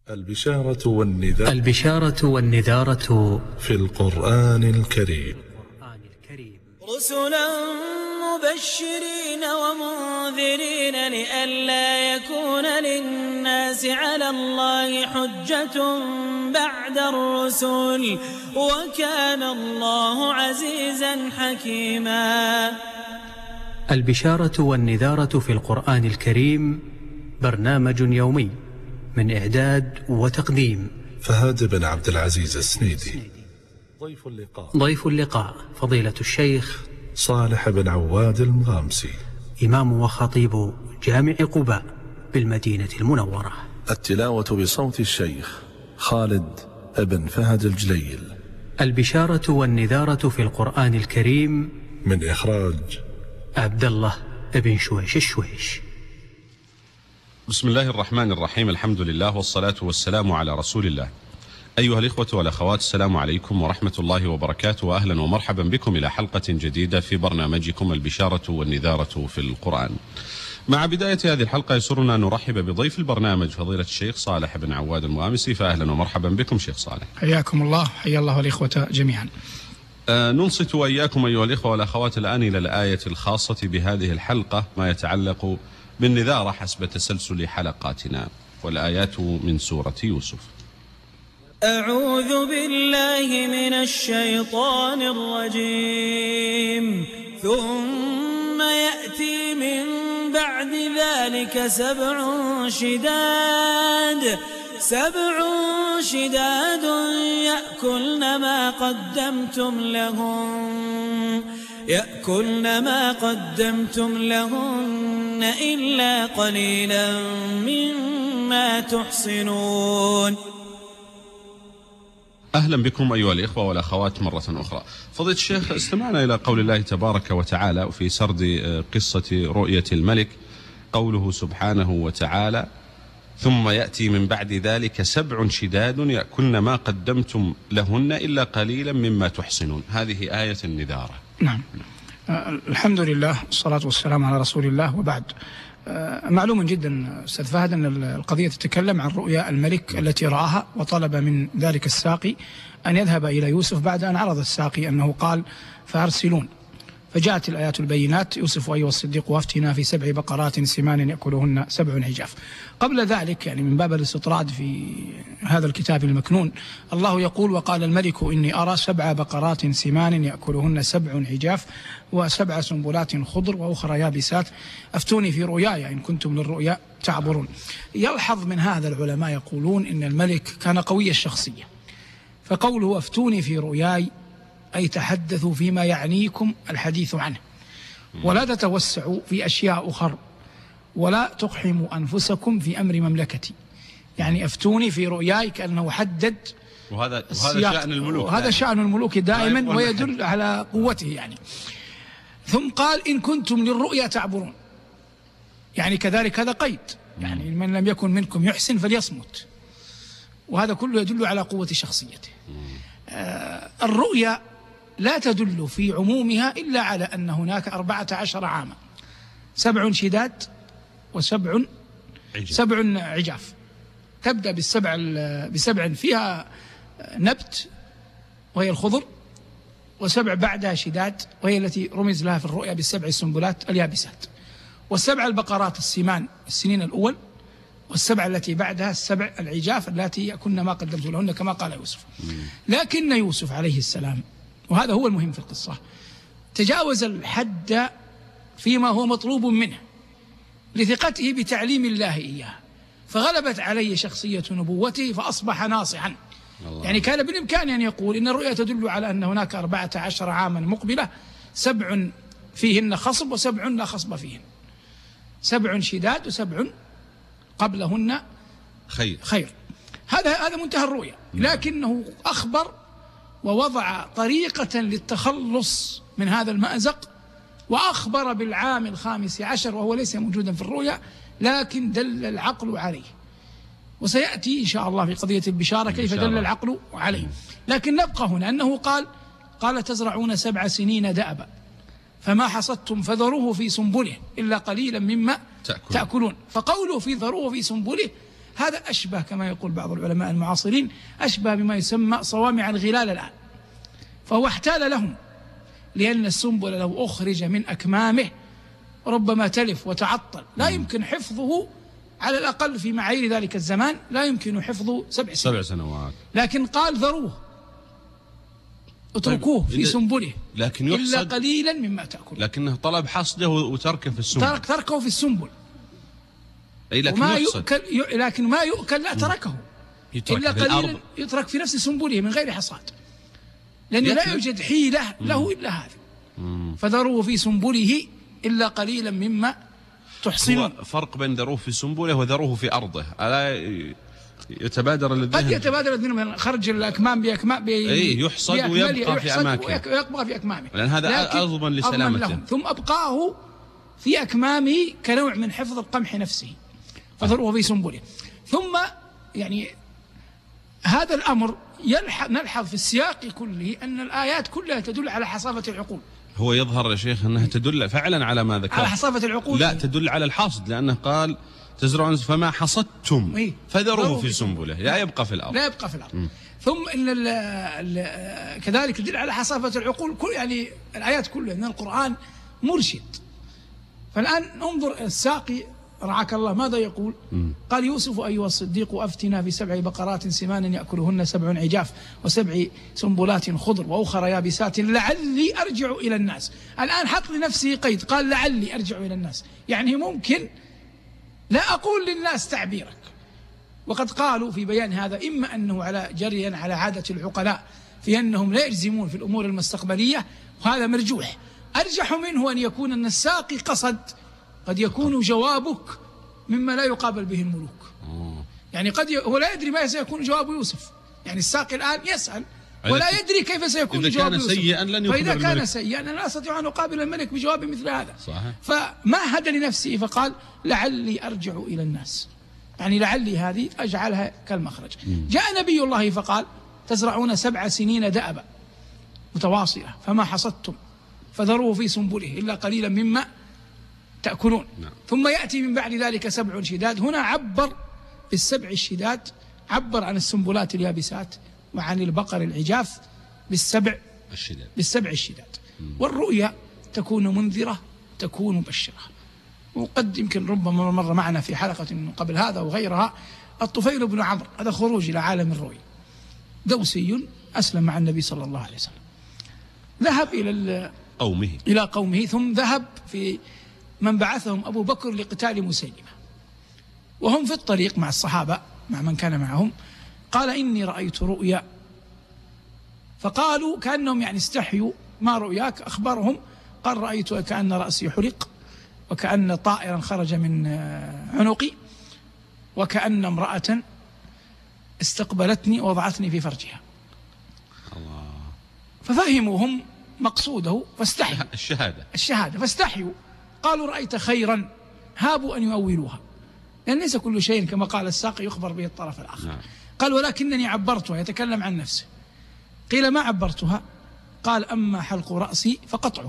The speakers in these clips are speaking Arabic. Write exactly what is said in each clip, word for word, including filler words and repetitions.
البشارة والنذارة البشارة والنذارة في القرآن الكريم. رسلا مبشرين ومنذرين لئلا يكون للناس على الله حجة بعد الرسل وكان الله عزيزا حكيما. البشارة والنذارة في القرآن الكريم برنامج يومي من إعداد وتقديم فهد بن عبد العزيز السنيدي. ضيف اللقاء ضيف اللقاء فضيلة الشيخ صالح بن عواد المغامسي، إمام وخطيب جامع قباء بالمدينة المنورة. التلاوة بصوت الشيخ خالد بن فهد الجليل. البشارة والنذارة في القرآن الكريم من إخراج عبد الله بن شويش الشويش. بسم الله الرحمن الرحيم، الحمد لله والصلاة والسلام على رسول الله. أيها الإخوة والأخوات، السلام عليكم ورحمة الله وبركاته، وأهلا ومرحبا بكم إلى حلقة جديدة في برنامجكم البشارة والنذارة في القرآن. مع بداية هذه الحلقة يسرنا أن نرحب بضيف البرنامج فضيلة الشيخ صالح بن عواد المغامسي، فأهلا ومرحبا بكم شيخ صالح. حياكم الله، حيا الله الإخوة جميعا. آه ننصت وإياكم أيها الإخوة والأخوات الآن إلى الآية الخاصة بهذه الحلقة ما يتعلق بالنذارة حسب تسلسل حلقاتنا، والآيات من سورة يوسف. أعوذ بالله من الشيطان الرجيم. ثم يأتي من بعد ذلك سبع شداد سبع شداد يأكلن ما قدمتم لهم يأكلن ما قدمتم لهن إلا قليلا مما تحصنون. أهلا بكم أيها الإخوة والأخوات مرة أخرى. فضيلة الشيخ، استمعنا إلى قول الله تبارك وتعالى في سرد قصة رؤية الملك، قوله سبحانه وتعالى: ثم يأتي من بعد ذلك سبع شداد يأكلن ما قدمتم لهن إلا قليلا مما تحصنون. هذه آية النذارة. نعم، الحمد لله والصلاة والسلام على رسول الله، وبعد. معلوم جدا أستاذ فهد أن القضية تتكلم عن رؤيا الملك التي رآها، وطلب من ذلك الساقي أن يذهب إلى يوسف بعد أن عرض الساقي أنه قال فأرسلون. فجاءت الآيات البينات: يوسف أيها الصديق وافتنا في سبع بقرات سمان يأكلهن سبع عجاف. قبل ذلك يعني من باب الاستطراد في هذا الكتاب المكنون، الله يقول: وقال الملك إني أرى سبع بقرات سمان يأكلهن سبع عجاف وسبع سنبلات خضر وأخرى يابسات أفتوني في رؤياي إن كنتم للرؤيا تعبرون. يلحظ من هذا العلماء يقولون إن الملك كان قوي الشخصية، فقوله أفتوني في رؤياي أي تحدثوا فيما يعنيكم الحديث عنه، ولا تتوسعوا في أشياء أخرى، ولا تقحموا أنفسكم في أمر مملكتي. يعني أفتوني في رؤياي كأنه حدد، وهذا وهذا شأن الملوك، وهذا شأن الملوك دائما ويدل على قوته. يعني ثم قال إن كنتم للرؤيا تعبرون، يعني كذلك هذا قيد، يعني من لم يكن منكم يحسن فليصمت، وهذا كله يدل على قوة شخصيته. آه الرؤيا لا تدل في عمومها إلا على أن هناك أربعة عشر عاما، سبع شداد وسبع عجاف. سبع عجاف تبدأ بالسبع بسبع فيها نبت وهي الخضر، وسبع بعدها شداد وهي التي رمز لها في الرؤيا بالسبع السنبلات اليابسات، والسبع البقرات السمان السنين الأول، والسبع التي بعدها السبع العجاف التي يأكلن ما قدمت لهن كما قال يوسف. لكن يوسف عليه السلام، وهذا هو المهم في القصة، تجاوز الحد فيما هو مطلوب منه لثقته بتعليم الله إياه، فغلبت عليه شخصية نبوته فأصبح ناصحا. يعني كان بالإمكان أن يقول إن الرؤيا تدل على أن هناك أربعة عشر عاما مقبلة، سبع فيهن خصب وسبع لا خصب فيهن، سبع شداد وسبع قبلهن خير خير هذا هذا منتهى الرؤيا. لكنه أخبر ووضع طريقة للتخلص من هذا المأزق، وأخبر بالعام الخامس عشر وهو ليس موجودا في الرؤيا، لكن دل العقل عليه، وسيأتي إن شاء الله في قضية البشارة كيف دل العقل عليه. لكن نبقى هنا أنه قال قال تزرعون سبع سنين دأبا فما حصدتم فذروه في سنبله إلا قليلا مما تأكلون. تأكلون. فقوله في ذروه في سنبله هذا أشبه كما يقول بعض العلماء المعاصرين أشبه بما يسمى صوامع الغلال الآن، فهو احتال لهم لأن السنبل لو أخرج من أكمامه ربما تلف وتعطل، لا يمكن حفظه على الأقل في معايير ذلك الزمان، لا يمكن حفظه سبع سنوات, سبع سنوات. لكن قال ذروه اتركوه طيب في سنبله لكن إلا قليلا مما تأكل، لكنه طلب حصده وتركه في السنبل، ترك تركه في السنبل، أي لكن وما يحصد. يؤكل لكن ما يؤكل لا تركه إلا قليلا، يترك في نفس سنبله من غير حصاد، لأنه لا يوجد حيلة له إلا هذه. فذروه في سنبله إلا قليلا مما تحصنون. فرق بين ذروه في سنبله وذروه في أرضه، ألا يتبادر للذهن؟ قد يتبادر الذهن من خرج الأكمام بأكمام أي يحصد ويبقى في أماكنه، ويبقى في أكمامه، لأن هذا أضمن لسلامته. ثم أبقاه في أكمامه كنوع من حفظ القمح نفسه، فذروه في سنبله. ثم يعني هذا الأمر نلحظ في السياق كله أن الآيات كلها تدل على حصافة العقول. هو يظهر يا شيخ أنها تدل فعلا على ما ذكر، على حصافة العقول. لا تدل على الحاصد، لأنه قال تزرعون فما حصدتم فذروه في سنبله، لا يبقى في الأرض، لا يبقى في الأرض. م. ثم إن ال ال كذلك تدل على حصافة العقول. كل يعني الآيات كلها من القرآن مرشد. فالآن انظر الساقي رعاك الله ماذا يقول؟ م. قال يوسف أيها الصديق أفتنا في سبع بقرات سمان يأكلهن سبع عجاف وسبع سنبلات خضر وأخرى يابسات لعلي أرجع إلى الناس. الآن حط لنفسه قيد، قال لعلي أرجع إلى الناس، يعني ممكن لا أقول للناس تعبيرك. وقد قالوا في بيان هذا إما أنه على جريا على عادة العقلاء في أنهم لا يجزمون في الأمور المستقبلية، وهذا مرجوح. أرجح منه أن يكون أن الساقي قصد قد يكون جوابك مما لا يقابل به الملوك. يعني قد ي... هو لا يدري ما سيكون جواب يوسف، يعني الساقي الآن يسأل ولا يدري كيف سيكون جواب يوسف. سيئا لن فإذا كان سيئا لا أستطيع أن أقابل الملك بجواب مثل هذا. صحيح. فما هدى لنفسه فقال لعلي أرجع إلى الناس، يعني لعلي هذه أجعلها كالمخرج. م. جاء نبي الله فقال تزرعون سبع سنين دأبا متواصلة فما حصدتم فذروه في سنبله إلا قليلا مما تأكلون. نعم. ثم يأتي من بعد ذلك سبع شداد. هنا عبر بالسبع الشداد، عبر عن السنبلات اليابسات وعن البقر العجاف بالسبع الشداد، بالسبع الشداد. مم. والرؤيا تكون منذرة تكون مبشرة. وقد يمكن ربما مر معنا في حلقة قبل هذا وغيرها الطفيل بن عمرو، هذا خروج إلى عالم الرؤيا، دوسي أسلم مع النبي صلى الله عليه وسلم، ذهب إلى قومه إلى قومه ثم ذهب في من بعثهم أبو بكر لقتال مسيلمة، وهم في الطريق مع الصحابة مع من كان معهم، قال إني رأيت رؤيا، فقالوا كأنهم يعني استحيوا ما رؤياك؟ أخبرهم قال رأيت كأن رأسي حرق وكأن طائرا خرج من عنقي وكأن امرأة استقبلتني ووضعتني في فرجها. الله. ففهموا هم مقصوده فاستحيوا الشهادة الشهادة فاستحيوا، قالوا رأيت خيرا هابوا أن يؤولوها، لأن ليس كل شيء كما قال الساقي يخبر به الطرف الآخر. نعم. قال ولكنني عبرتها، يتكلم عن نفسه. قيل ما عبرتها؟ قال أما حلق رأسي فقطعه،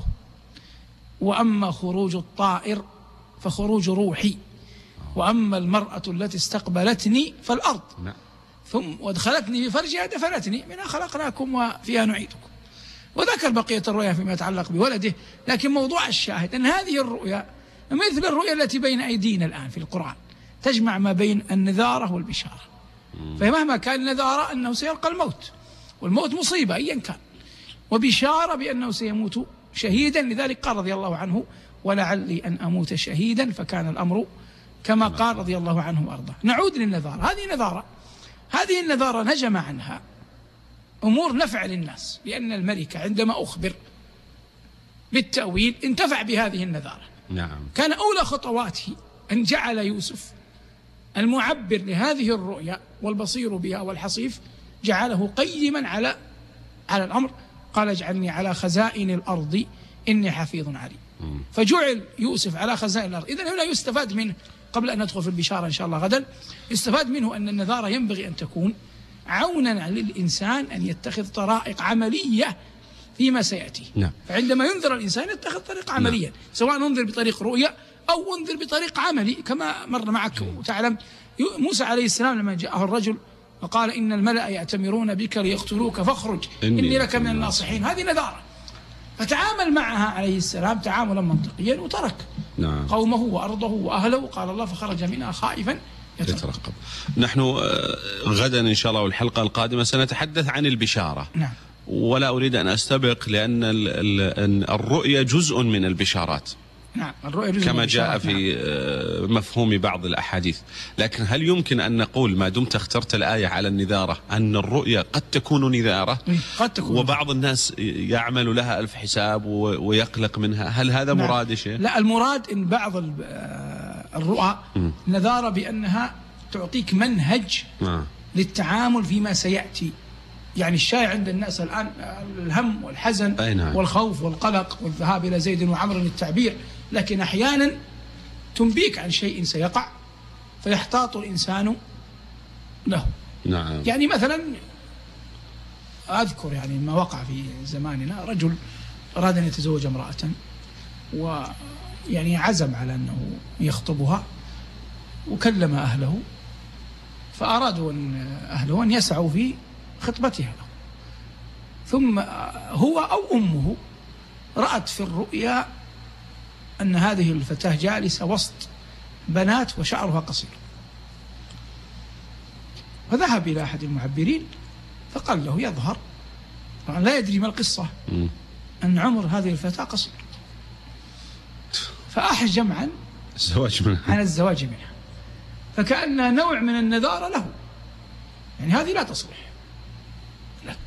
وأما خروج الطائر فخروج روحي، وأما المرأة التي استقبلتني فالأرض. نعم. ثم وادخلتني في فرجها دفنتني، منها خلقناكم وفيها نعيدكم. وذكر بقية الرؤيا فيما يتعلق بولده، لكن موضوع الشاهد أن هذه الرؤيا مثل الرؤيا التي بين أيدينا الآن في القرآن، تجمع ما بين النذارة والبشارة. فمهما كان النذارة أنه سيلقى الموت، والموت مصيبة أيا كان، وبشارة بأنه سيموت شهيدا، لذلك قال رضي الله عنه ولعلي أن أموت شهيدا فكان الأمر كما قال رضي الله عنه وأرضاه. نعود للنذارة. هذه نذارة هذه النذارة نجم عنها أمور نفع للناس، لأن الملك عندما أخبر بالتأويل انتفع بهذه النذارة. نعم. كان أولى خطواته أن جعل يوسف المعبر لهذه الرؤيا والبصير بها والحصيف جعله قيما على على الأمر، قال اجعلني على خزائن الأرض إني حفيظ عليم. فجعل يوسف على خزائن الأرض. إذن هنا يستفاد منه، قبل أن ندخل في البشارة إن شاء الله غدا، يستفاد منه أن النذارة ينبغي أن تكون عونا للإنسان أن يتخذ طرائق عملية فيما سيأتي. نعم. فعندما ينذر الإنسان يتخذ طريق عمليا. نعم. سواء ننذر بطريق رؤية أو انذر بطريق عملي، كما مر معك وتعلم موسى عليه السلام لما جاءه الرجل وقال إن الملأ يأتمرون بك ليقتلوك فاخرج إني, إني لك من الناصحين، هذه نذارة، فتعامل معها عليه السلام تعاملا منطقيا وترك نعم. قومه وأرضه وأهله، قال الله فخرج منها خائفا يترقب. نحن غدا إن شاء الله والحلقة القادمة سنتحدث عن البشارة نعم. ولا أريد أن أستبق لأن الرؤية جزء من البشارات نعم. الرؤية جزء كما جاء في نعم. مفهوم بعض الأحاديث، لكن هل يمكن أن نقول ما دمت اخترت الآية على النذارة أن الرؤية قد تكون نذارة قد تكون وبعض الناس يعمل لها ألف حساب ويقلق منها، هل هذا نعم. مراد شيء؟ لا، المراد إن بعض الرؤى نذارة بأنها تعطيك منهج نعم. للتعامل فيما سيأتي. يعني الشائع عند الناس الآن الهم والحزن نعم. والخوف والقلق والذهاب إلى زيد وعمر للتعبير، لكن أحيانا تنبيك عن شيء سيقع فيحتاط الإنسان له نعم. يعني مثلا أذكر يعني ما وقع في زماننا، رجل أراد أن يتزوج امرأة ويعني عزم على أنه يخطبها وكلم أهله، فأرادوا أن أهله أن يسعوا في خطبتها له، ثم هو أو أمه رأت في الرؤيا أن هذه الفتاة جالسة وسط بنات وشعرها قصير، فذهب إلى أحد المعبرين فقال له يظهر طبعا لا يدري ما القصة أن عمر هذه الفتاة قصير، فأحجم عن الزواج منها عن الزواج منها، فكأن نوع من النذارة له، يعني هذه لا تصلح لك،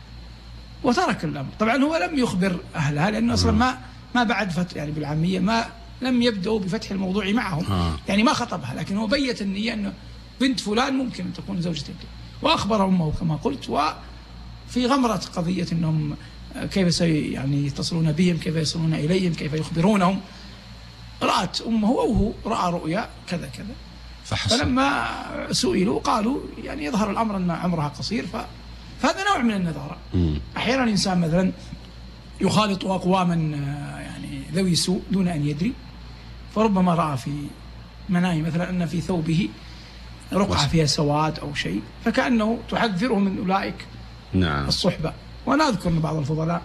وترك الأمر. طبعا هو لم يخبر أهلها لأنه أصلا ما ما بعد فتح يعني بالعامية ما لم يبدأوا بفتح الموضوع معهم آه. يعني ما خطبها، لكن هو بيت النية أنه بنت فلان ممكن أن تكون زوجة ابنه، وأخبر أمه كما قلت، وفي غمرة قضية أنهم كيف سي يعني يتصلون بهم، كيف يصلون إليهم، كيف يخبرونهم، رأت أمه وهو رأى رؤيا كذا كذا فحسن. فلما سئلوا قالوا يعني يظهر الأمر أن عمرها قصير، ف... فهذا نوع من النذارة. أحيانا الإنسان مثلا يخالط أقواما يعني ذوي سوء دون أن يدري، فربما رأى في منامه مثلا أن في ثوبه رقعة فيها سواد أو شيء، فكأنه تحذره من أولئك نعم. الصحبة. وأنا أذكر أن بعض الفضلاء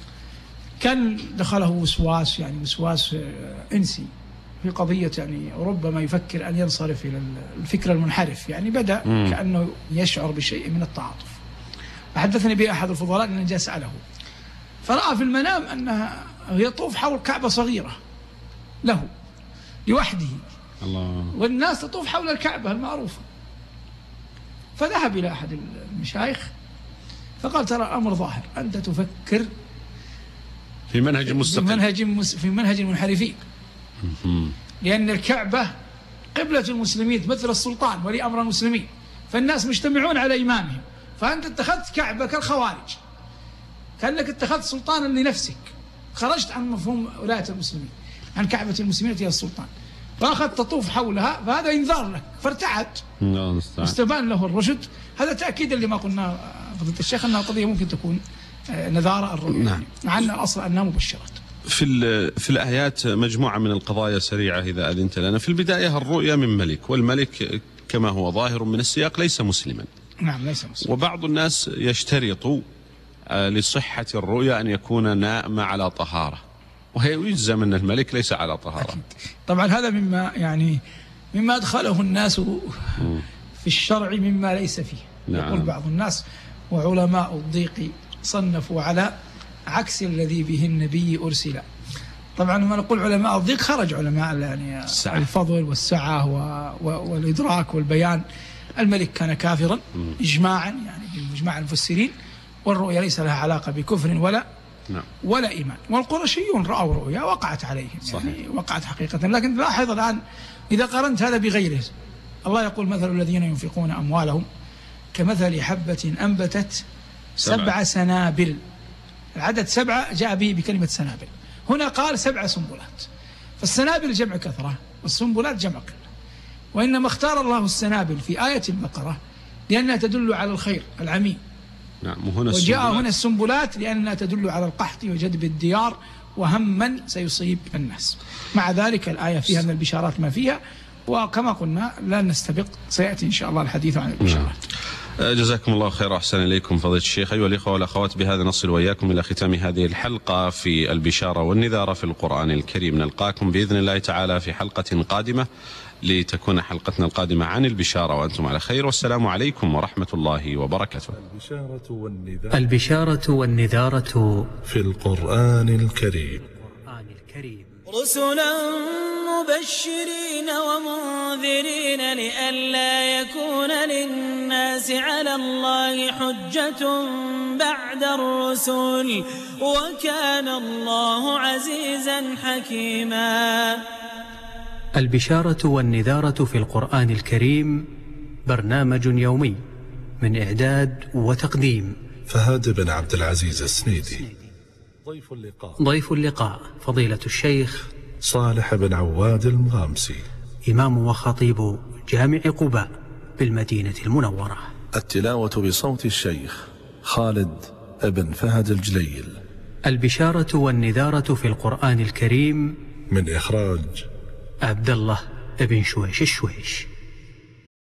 كان دخله وسواس يعني وسواس إنسي في قضية، يعني ربما يفكر أن ينصرف إلى الفكر المنحرف، يعني بدأ مم. كأنه يشعر بشيء من التعاطف. أحدثني به أحد الفضلاء أن جاء سأله فرأى في المنام أنها يطوف حول كعبة صغيرة له لوحده الله. والناس تطوف حول الكعبة المعروفة، فذهب إلى أحد المشايخ فقال ترى الأمر ظاهر، أنت تفكر في منهج مستقل، في منهج في منهج المنحرفين، لأن الكعبة قبلة المسلمين مثل السلطان ولي أمر المسلمين، فالناس مجتمعون على إمامهم، فأنت اتخذت كعبة كالخوارج، كأنك اتخذت سلطانا لنفسك، خرجت عن مفهوم ولاية المسلمين، عن كعبة المسلمين هي السلطان، فأخذت تطوف حولها، فهذا إنذار لك، فارتعد واستبان له الرشد. هذا تأكيدا لما قلنا فضيلة الشيخ أنها قضية ممكن تكون نذارة الرؤيا، نعم. مع أن الأصل أنها مبشرات. في في الآيات مجموعة من القضايا سريعة إذا أذنت لنا. في البداية الرؤيا من ملك، والملك كما هو ظاهر من السياق ليس مسلما. نعم ليس مسلما. وبعض الناس يشترط لصحة الرؤيا أن يكون نائم على طهارة، وهي يجزم أن الملك ليس على طهارة. أكيد. طبعا هذا مما يعني مما أدخله الناس في الشرع مما ليس فيه. نعم. يقول بعض الناس وعلماء الضيق صنفوا على عكس الذي به النبي أرسل. طبعا لما نقول علماء الضيق خرج علماء يعني السعة. الفضل والسعة والإدراك والبيان. الملك كان كافرا إجماعا يعني بإجماع المفسرين، والرؤيا ليس لها علاقة بكفر ولا نعم. ولا إيمان. والقرشيون رأوا رؤيا وقعت عليهم يعني وقعت حقيقة. لكن لاحظ الآن إذا قارنت هذا بغيره، الله يقول مثل الذين ينفقون أموالهم كمثل حبة أنبتت سبع, سبع سنابل. العدد سبعة جاء به بكلمة سنابل، هنا قال سبع سنبلات، فالسنابل جمع كثرة والسنبلات جمع قلة، وإنما اختار الله السنابل في آية البقرة لأنها تدل على الخير العميم. نعم. وهنا وجاء هنا السنبلات لأنها تدل على القحط وجدب الديار وهما سيصيب الناس. مع ذلك الآية فيها من البشارات ما فيها، وكما قلنا لا نستبق، سيأتي إن شاء الله الحديث عن البشارة. جزاكم الله خير وأحسن إليكم فضيلة الشيخ. أيها الإخوة والأخوات، بهذا نصل وإياكم إلى ختام هذه الحلقة في البشارة والنذارة في القرآن الكريم. نلقاكم بإذن الله تعالى في حلقة قادمة لتكون حلقتنا القادمة عن البشارة وأنتم على خير، والسلام عليكم ورحمة الله وبركاته. البشارة والنذارة, البشارة والنذارة في القرآن الكريم. رسلا مبشرين ومنذرين لئلا يكون للناس على الله حجة بعد الرسل، وكان الله عزيزا حكيما. البشارة والنذارة في القرآن الكريم برنامج يومي من إعداد وتقديم فهد بن عبد العزيز السنيدي. ضيف اللقاء ضيف اللقاء فضيلة الشيخ صالح بن عواد المغامسي، إمام وخطيب جامع قباء بالمدينة المنورة. التلاوة بصوت الشيخ خالد بن فهد الجليل. البشارة والنذارة في القرآن الكريم من إخراج عبد الله بن شويش الشويش.